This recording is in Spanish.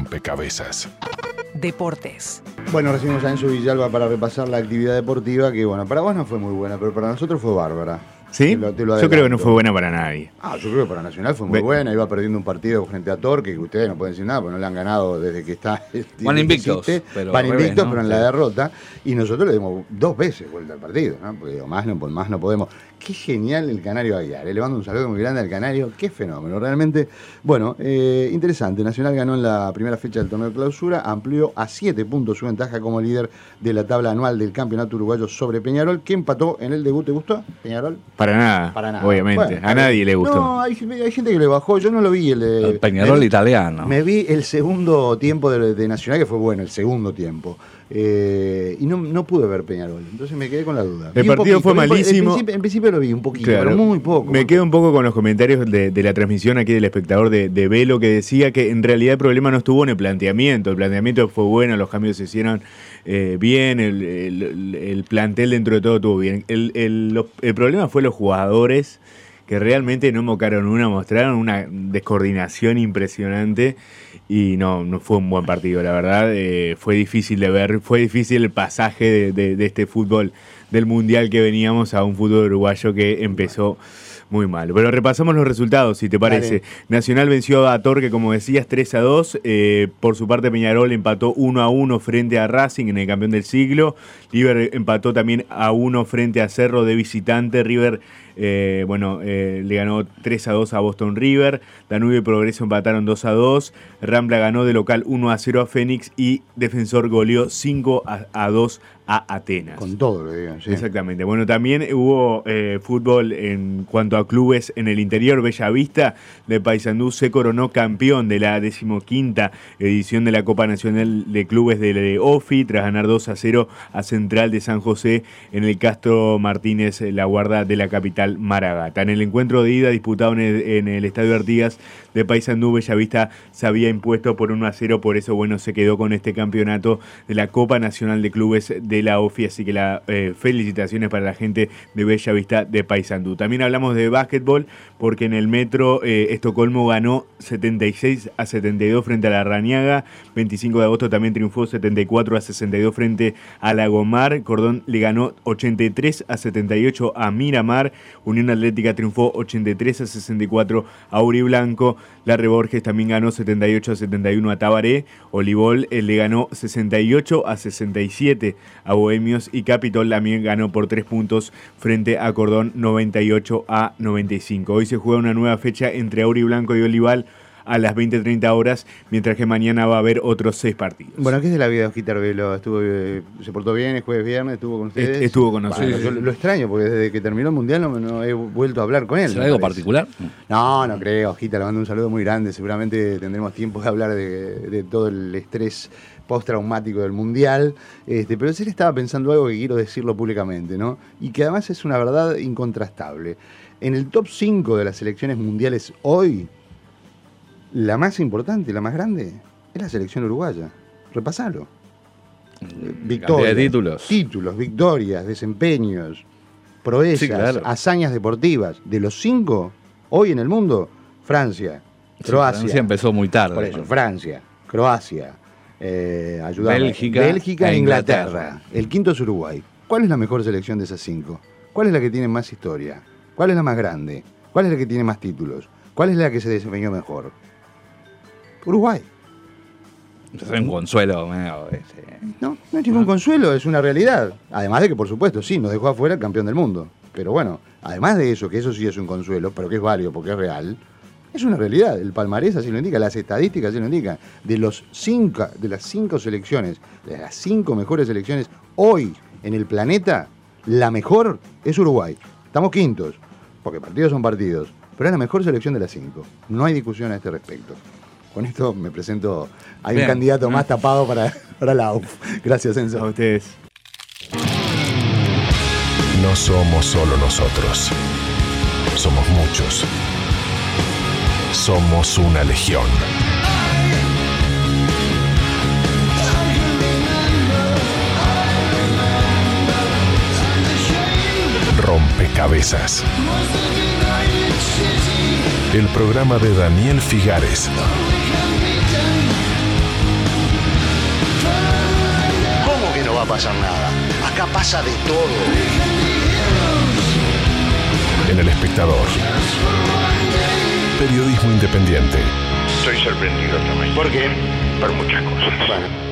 Rompecabezas. Deportes. Bueno, recibimos a Enzo Villalba para repasar la actividad deportiva que, bueno, para vos no fue muy buena, pero para nosotros fue bárbara. ¿Sí? Yo creo que no fue buena para nadie. Yo creo que para Nacional fue muy buena. Iba perdiendo un partido frente a Torque, que ustedes no pueden decir nada, porque no le han ganado desde que está. Van invictos. Van invictos, ¿no? pero en la derrota. Y nosotros le dimos 2 veces vuelta al partido, ¿no? Porque más no podemos. Qué genial el Canario Aguiar. Le mando un saludo muy grande al Canario. Qué fenómeno, realmente. Bueno, interesante. Nacional ganó en la primera fecha del torneo de clausura, amplió a 7 puntos su ventaja como líder de la tabla anual del campeonato uruguayo sobre Peñarol, que empató en el debut. ¿Te gustó, Peñarol? Para nada. Obviamente. Bueno, a nadie le gustó. No, hay gente que le bajó. Yo no lo vi. El Peñarol italiano. Me vi el segundo tiempo de Nacional, que fue bueno, el segundo tiempo. Y no pude ver Peñarol, entonces me quedé con la duda. El partido fue malísimo. En principio lo vi un poquito, claro, pero muy poco. Me quedo un poco con los comentarios de la transmisión aquí del espectador de Velo, que decía que en realidad el problema no estuvo en el planteamiento fue bueno, los cambios se hicieron bien, el plantel dentro de todo estuvo bien. El problema fue los jugadores, que realmente no mostraron una descoordinación impresionante y no fue un buen partido, la verdad. Fue difícil de ver, fue difícil el pasaje de este fútbol del Mundial que veníamos a un fútbol uruguayo que empezó muy mal. Pero repasamos los resultados, si te parece. Dale. Nacional venció a Torque, como decías, 3-2. Por su parte, Peñarol empató 1-1 frente a Racing en el campeón del siglo. River empató también a 1 frente a Cerro de visitante. River le ganó 3-2 a Boston River. Danubio y Progreso empataron 2-2. Rambla ganó de local 1-0 a Fénix y Defensor goleó 5-2 a Atenas. Con todo, lo digan, sí. Exactamente. Bueno, también hubo fútbol en cuanto a clubes en el interior. Bellavista de Paysandú se coronó campeón de la 15ª edición de la Copa Nacional de Clubes de OFI tras ganar 2-0 a Central de San José en el Castro Martínez, la Guarda de la capital Maragata. En el encuentro de ida disputado en el Estadio Artigas de Paysandú, Bellavista se había impuesto por 1-0, por eso se quedó con este campeonato de la Copa Nacional de Clubes de la OFI, así que felicitaciones para la gente de Bellavista de Paysandú. También hablamos de básquetbol, porque en el Metro Estocolmo ganó 76-72 frente a la Rañaga. 25 de agosto también triunfó 74-62 frente a Lagomar. Cordón le ganó 83-78 a Miramar. Unión Atlética triunfó 83-64 a Uriblanco. Larre Borges también ganó 78-71 a Tabaré. Olivol le ganó 68-67 a Bohemios, y Capitol también ganó por 3 puntos frente a Cordón, 98-95. Hoy se juega una nueva fecha entre Auriblanco y Olival a las 20:30 horas, mientras que mañana va a haber otros 6 partidos. Bueno, ¿qué es de la vida de Osquitar Velo? ¿Se portó bien el jueves, viernes? ¿Estuvo con ustedes? Estuvo con nosotros. Bueno, yo lo extraño, porque desde que terminó el Mundial no he vuelto a hablar con él. ¿Será algo particular? No creo, Osquita, le mando un saludo muy grande. Seguramente tendremos tiempo de hablar de todo el estrés postraumático del Mundial, pero él estaba pensando algo que quiero decirlo públicamente, ¿no? Y que además es una verdad incontrastable. En el top 5 de las selecciones mundiales hoy, la más importante, la más grande, es la selección uruguaya. Repasalo. Victorias, de títulos, victorias, desempeños, proezas, sí, claro, hazañas deportivas. De los 5, hoy en el mundo, Francia, Croacia. Francia empezó muy tarde. Por eso, Francia, Croacia, Bélgica e Inglaterra. El quinto es Uruguay. ¿Cuál es la mejor selección de esas 5? ¿Cuál es la que tiene más historia? ¿Cuál es la más grande? ¿Cuál es la que tiene más títulos? ¿Cuál es la que se desempeñó mejor? Uruguay. Es un consuelo. No es ningún consuelo, es una realidad. Además de que, por supuesto, sí, nos dejó afuera el campeón del mundo. Pero bueno, además de eso, que eso sí es un consuelo, pero que es válido porque es real, es una realidad. El palmarés así lo indica, las estadísticas así lo indican. De las 5 selecciones, de las 5 mejores selecciones hoy en el planeta, la mejor es Uruguay. Estamos quintos, porque partidos son partidos, pero es la mejor selección de las 5. No hay discusión a este respecto. Con esto me presento. Hay un candidato más tapado para la AUF. Gracias, Enzo. A ustedes. No somos solo nosotros. Somos muchos. Somos una legión. Rompecabezas. El programa de Daniel Figares. pasar nada. Acá pasa de todo. En El Espectador. Periodismo independiente. Estoy sorprendido también. ¿Por qué? Por muchas cosas. Bueno.